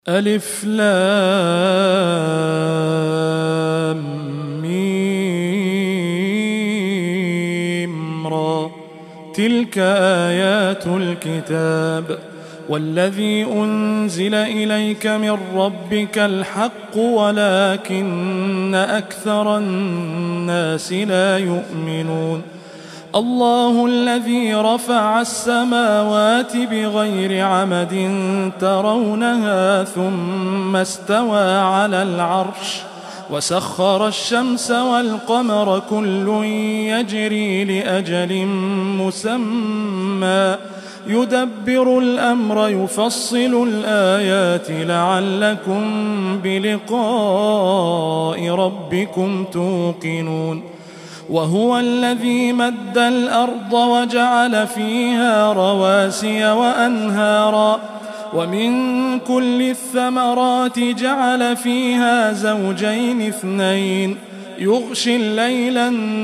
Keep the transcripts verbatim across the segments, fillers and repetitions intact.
ألف لام ميم را. تلك آيات الكتاب والذي أنزل إليك من ربك الحق ولكن أكثر الناس لا يؤمنون. الله الذي رفع السماوات بغير عمد ترونها ثم استوى على العرش وسخر الشمس والقمر كل يجري لأجل مسمى يدبر الأمر يفصل الآيات لعلكم بلقاء ربكم توقنون. وهو الذي مد الأرض وجعل فيها رواسي وأنهارا ومن كل الثمرات جعل فيها زوجين اثنين يغشي الليل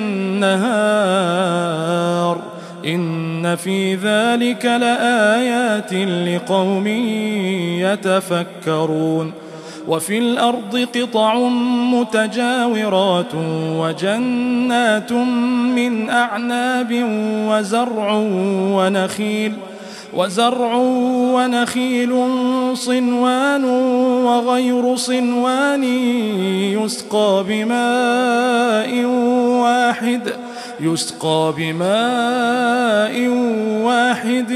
النهار إن في ذلك لآيات لقوم يتفكرون. وفي الأرض قطع متجاورات وجنات من أعناب وزرع ونخيل وزرع ونخيل صنوان وغير صنوان يسقى بماء واحد يسقى بماء واحد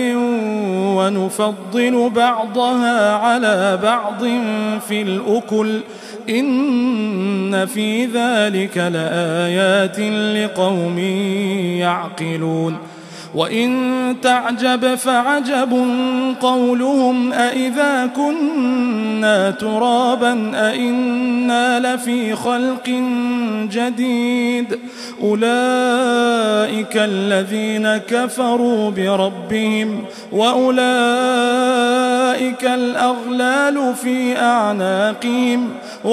ونفضل بعضها على بعض في الأكل إن في ذلك لآيات لقوم يعقلون. وإن تعجب فعجب قولهم أإذا كنا ترابا أإنا لفي خلق جديد أولئك الذين كفروا بربهم وأولئك الأغلال في أعناقهم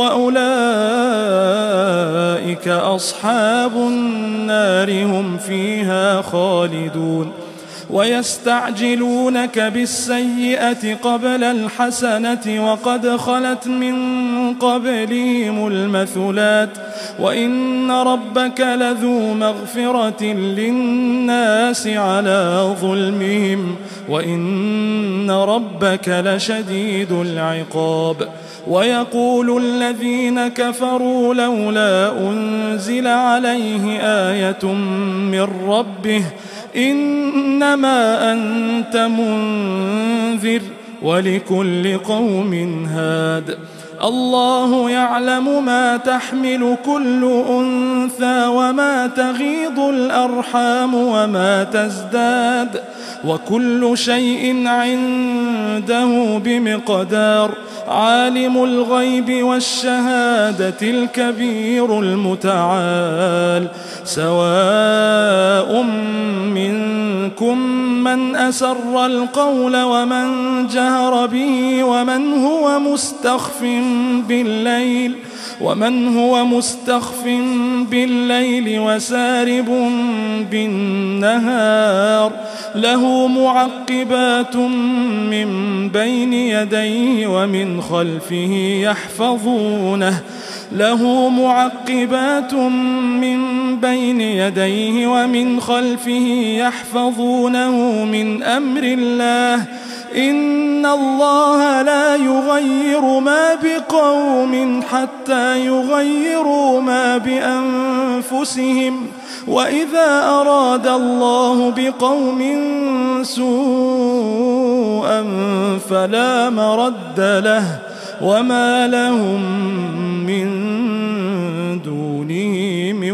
وأولئك أصحاب النار هم فيها خالدون. ويستعجلونك بالسيئة قبل الحسنة وقد خلت من قبلهم المثلات وإن ربك لذو مغفرة للناس على ظلمهم وإن ربك لشديد العقاب. ويقول الذين كفروا لولا أنزل عليه آية من ربه إنما أنت منذر ولكل قوم هاد. الله يعلم ما تحمل كل أنثى وما تغيض الأرحام وما تزداد وكل شيء عنده بمقدار. عالم الغيب والشهادة الكبير المتعال. سواء منكم من أسر القول ومن جهر به ومن هو مستخف بالليل ومن هو مستخف بالليل وسارب بالنهار. له معقبات من بين يديه ومن خلفه يحفظونه له معقبات من بين يديه ومن خلفه يحفظونه من أمر الله إن الله لا يغير ما بقوم حتى يغيروا ما بأنفسهم وإذا أراد الله بقوم سوءا فلا مرد له وما لهم من دونه من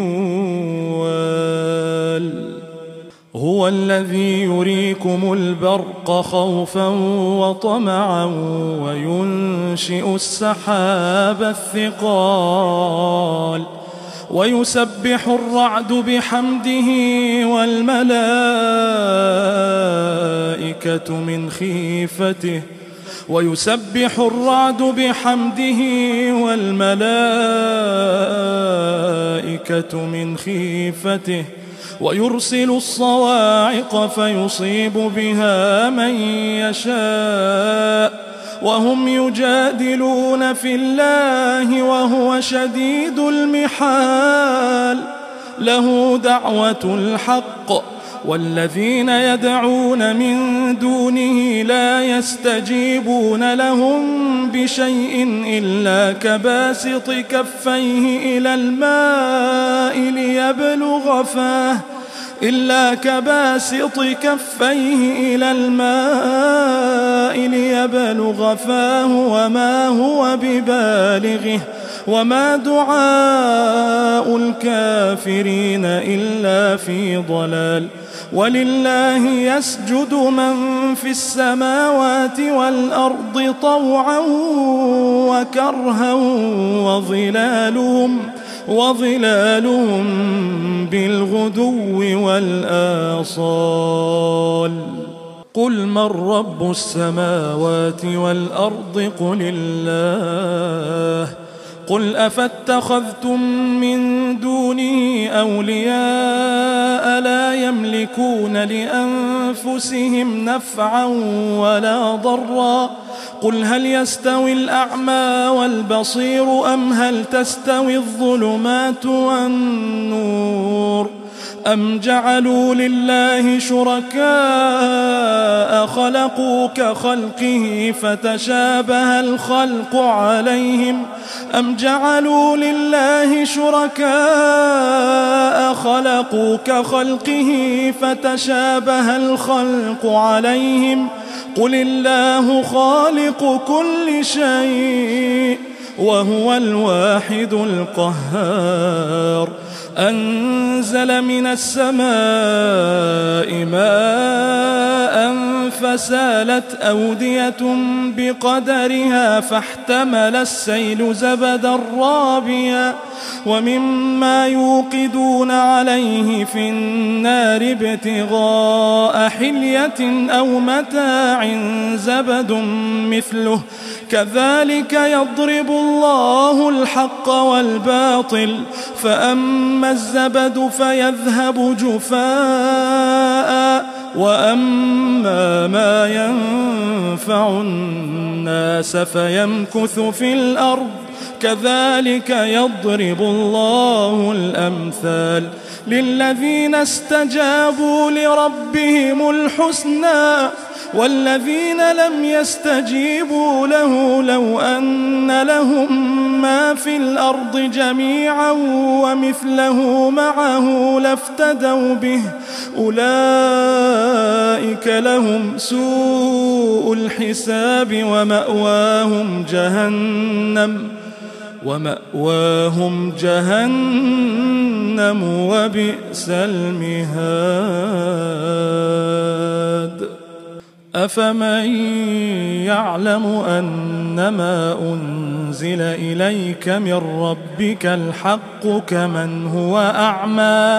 وال. هو الذي يريكم البرق خوفا وطمعا وينشئ السحاب الثقال ويسبح الرعد بحمده والملائكة من خيفته ويسبح الرعد بحمده والملائكة من خيفته ويرسل الصواعق فيصيب بها من يشاء وهم يجادلون في الله وهو شديد المحال له دعوة الحق والذين يدعون من دونه لا يستجيبون لهم بشيء إلا كباسط كفيه إلى الماء ليبلغ فاه إلا كباسط كفيه إلى الماء ليبلغ فاه وما هو ببالغه وما دعاء الكافرين إلا في ضلال ولله يسجد من في السماوات والأرض طوعا وكرها وظلالهم وظلالهم بالغدو والآصال قل من رب السماوات والأرض قل الله قل أفاتخذتم من دونه أولياء لا يملكون لأنفسهم نفعا ولا ضرا قل هل يستوي الأعمى والبصير أم هل تستوي الظلمات والنور أم جعلوا لله شركاء خلقوا كخلقه فتشابه الخلق عليهم أم جعلوا لله شركاء خلقوا كخلقه فتشابه الخلق عليهم قل الله خالق كل شيء وهو الواحد القهار أنزل من السماء ماء فسالت أودية بقدرها فاحتمل السيل زبدا رابيا ومما يوقدون عليه في النار ابتغاء حلية أو متاع زبد مثله كذلك يضرب الله الحق والباطل فأما الزبد فيذهب جفاء وأما ما ينفع الناس فيمكث في الأرض كذلك يضرب الله الأمثال للذين استجابوا لربهم الحسنى والذين لم يستجيبوا له لو أن لهم ما في الأرض جميعا ومثله معه لافتدوا به أولئك لهم سوء الحساب ومأواهم جهنم ومأواهم جهنم وبئس المهاد أفمن يعلم أنما أنزل إليك من ربك الحق كمن هو أعمى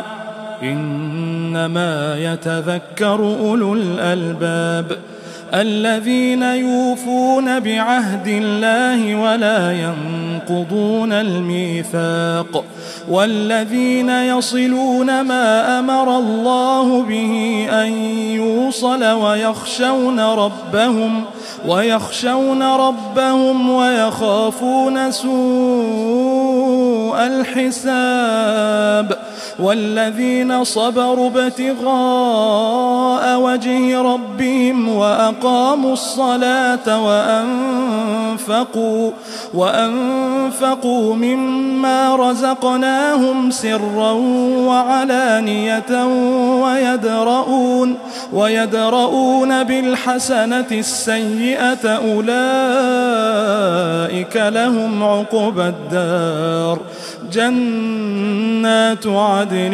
إنما يتذكر أولو الألباب الذين يوفون بعهد الله ولا ينقضون الميثاق والذين يصلون ما أمر الله به أن يوصل ويخشون ربهم ويخشون ربهم ويخافون سوء الحساب والذين صبروا ابتغاء وجه ربهم وأقاموا الصلاة وأنفقوا وأنفقوا مما رزقناهم سرا وعلانية ويدرؤون ويدرؤون بالحسنة السيئة أولئك لهم عقبى الدار جنات عدن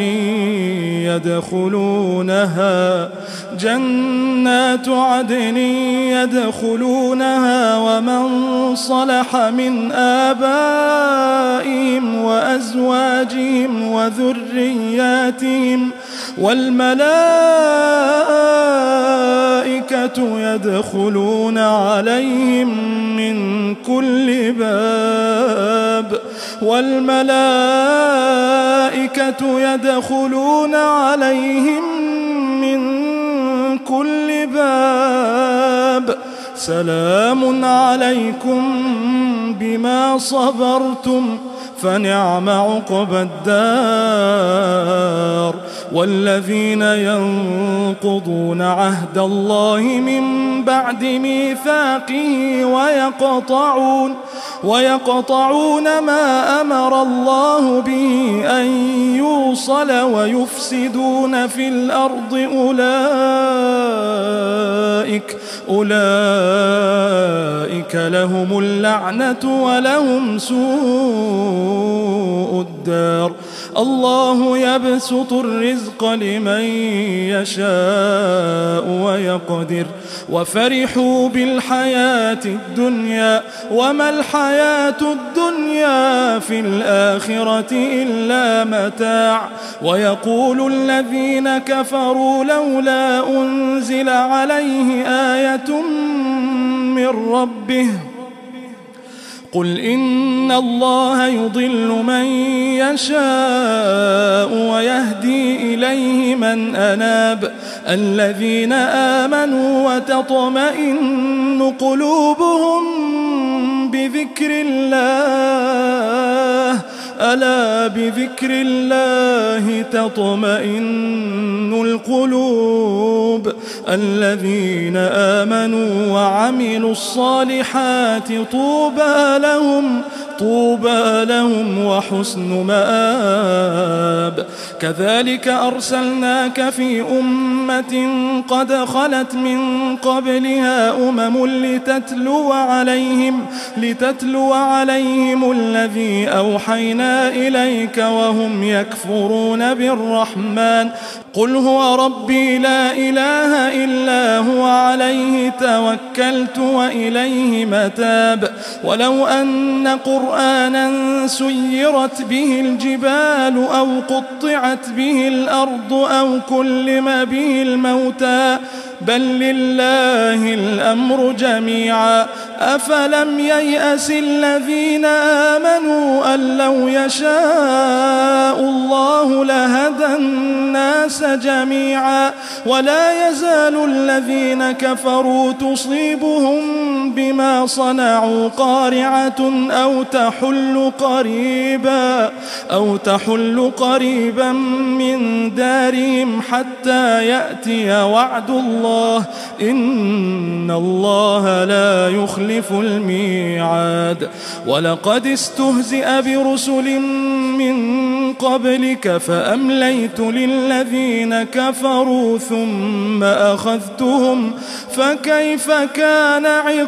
يدخلونها جنات عدن يدخلونها ومن صلح من آبائهم وأزواجهم وذرياتهم والملائكة يدخلون عليهم من كل باب والملائكة يدخلون عليهم من كل باب سلام عليكم بما صبرتم فنعم عقبى الدار. والذين ينقضون عهد الله من بعد ميثاقه ويقطعون ويقطعون ما أمر الله به أن يوصل ويفسدون في الأرض أولئك أولئك لهم اللعنة ولهم سوء الدار. الله يبسط الرزق لمن يشاء ويقدر وفرحوا بالحياة الدنيا وما الحياة الدنيا في الآخرة إلا متاع. ويقول الذين كفروا لولا أنزل عليه آية من ربه قل إن الله يضل من يشاء ويهدي إليه من أناب. الذين آمنوا وتطمئن قلوبهم بذكر الله ألا بذكر الله تطمئن القلوب. الذين آمنوا وعملوا الصالحات طوبى لهم طوبى لهم وحسن مآب. كذلك أرسلناك في أمة قد خلت من قبلها أمم لتتلو عليهم لتتلو عليهم الذي أوحينا إليك وهم يكفرون بالرحمن قل هو ربي لا إله إلا هو عليه توكلت وإليه متاب. ولو أن قرآنا سيرت به الجبال أو قطعت به الأرض أو كلم به الموتى بل لله الأمر جميعا. أفلم ييأس الذين آمنوا أن لو يشاء الله لهدى الناس جميعا. ولا يزال الذين كفروا تصيبهم بما صنعوا قارعة أو تحل قريبا أو تحل قريبا من دارهم حتى يأتي وعد الله إن الله لا يخلف الميعاد. ولقد استهزئ برسل من قبلك فأمليت للذين كفروا ثم أخذتهم فكيف كان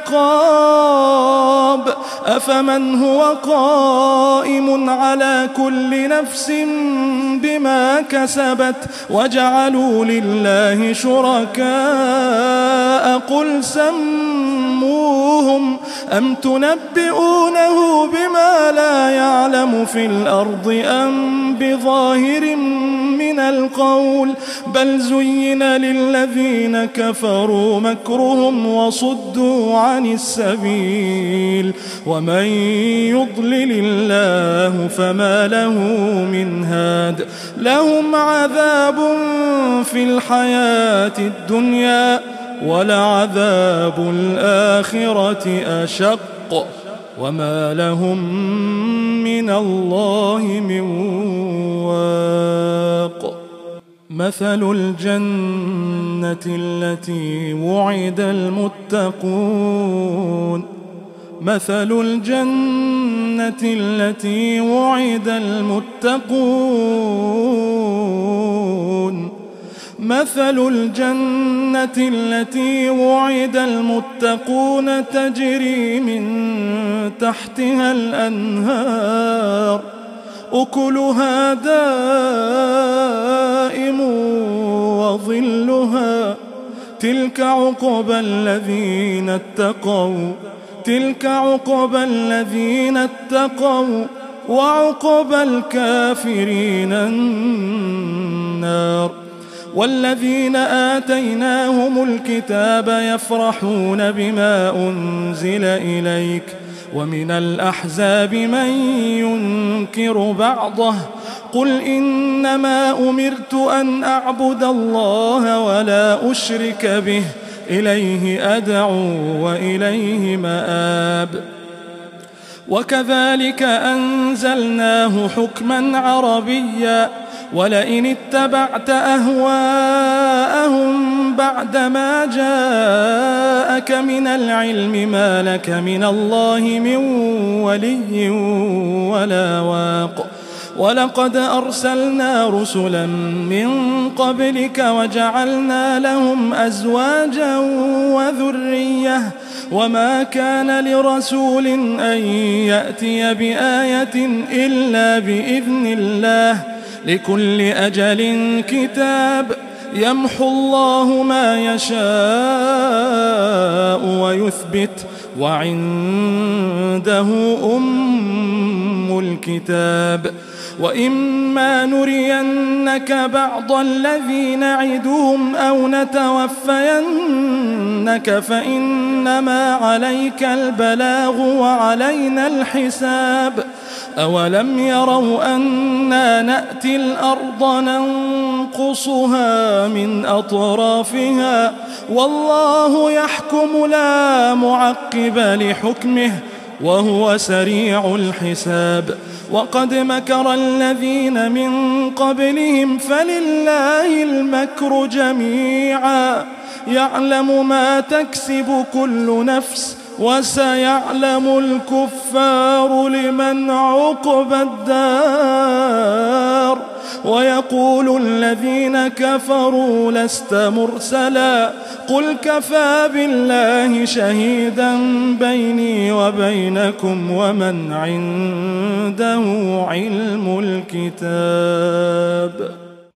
عقاب. أفمن هو قائم على كل نفس بما كسبت وجعلوا لله شركاء قل سموهم أم تنبئونه بما لا يعلم في الأرض أم بظاهر من القول بل زين للذين كفروا مكرهم وصدوا عن السبيل ومن يضلل الله فما له من هاد. لهم عذاب في الحياة الدنيا ولعذاب الآخرة أشق وما لهم من الله من واق. مثل الجنة التي وعد المتقون مثل الجنة التي وعد المتقون مثل الجنة التي وعد المتقون تجري من تحتها الأنهار أكلها دائم وظلها تلك عقبى الذين اتقوا تلك عقبى الذين اتقوا وعقبى الكافرين النار. والذين آتيناهم الكتاب يفرحون بما أنزل إليك ومن الأحزاب من ينكر بعضه قل إنما أمرت أن أعبد الله ولا أشرك به إليه أدعو وإليه مآب. وكذلك أنزلناه حكما عربيا ولئن اتبعت أهواءهم بعدما جاءك من العلم ما لك من الله من ولي ولا واق. ولقد أرسلنا رسلا من قبلك وجعلنا لهم أزواجا وذرية وما كان لرسول أن يأتي بآية إلا بإذن الله لكل أجل كتاب يمحو الله ما يشاء ويثبت وعنده أم الكتاب. وإما نرينك بعض الذي نعدهم أو نتوفينك فإنما عليك البلاغ وعلينا الحساب. أولم يروا أنا نأتي الأرض ننقصها من أطرافها والله يحكم لا معقب لحكمه وهو سريع الحساب. وقد مكر الذين من قبلهم فلله المكر جميعا يعلم ما تكسب كل نفس وسيعلم الكفار لمن عقبى الدار. ويقول الذين كفروا لست مرسلا قل كفى بالله شهيدا بيني وبينكم ومن عنده علم الكتاب.